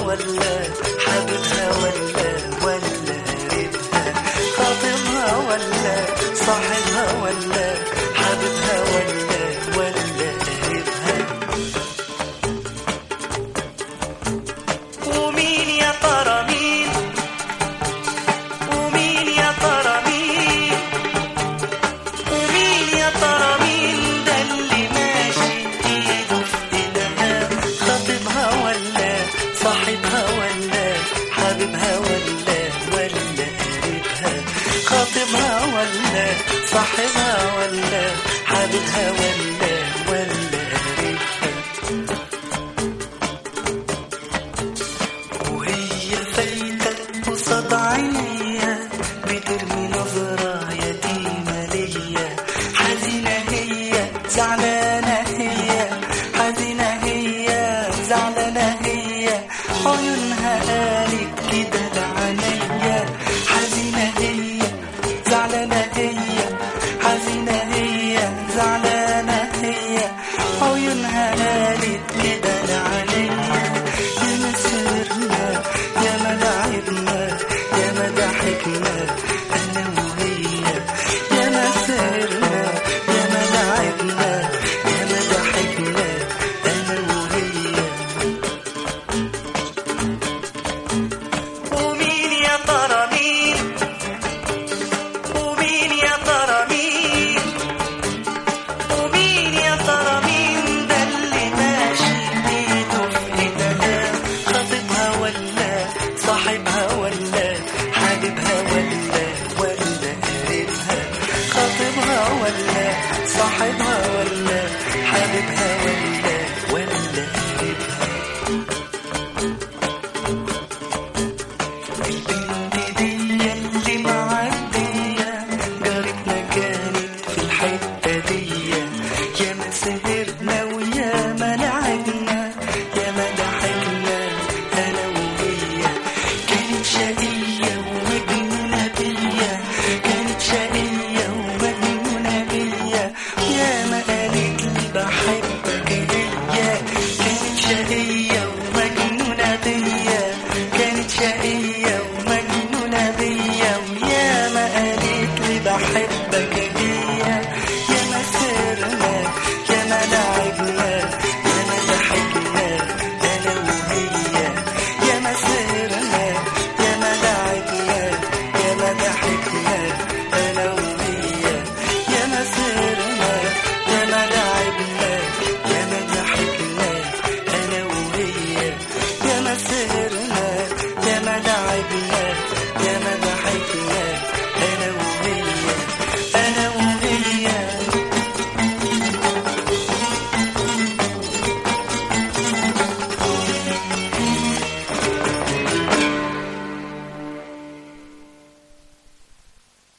ولا حبيبها ولا قريبها، خاطبها ولا صاحبها ولا حبيبها ولا قريبها. ومين يا ترى مين، ومين يا ترى مين، ومين يا ترى مين ده اللي ماشي ايده في ايدها، خاطبها ولا صاحبها ولا حبيبها ولا قريبها، خاطبها ولا صاحبها ولا حبيبها ولا قريبها. وهي فايتة قصاد عينيا بترمي نظرة يتيمة ليا، حزينة هي زعلانة هي، حزينة هي زعلانة هي، عيونها قالت كده لعينيا، حزينة هي زعلانة هي، حزينة هي زعلانة هي، عيونها قالت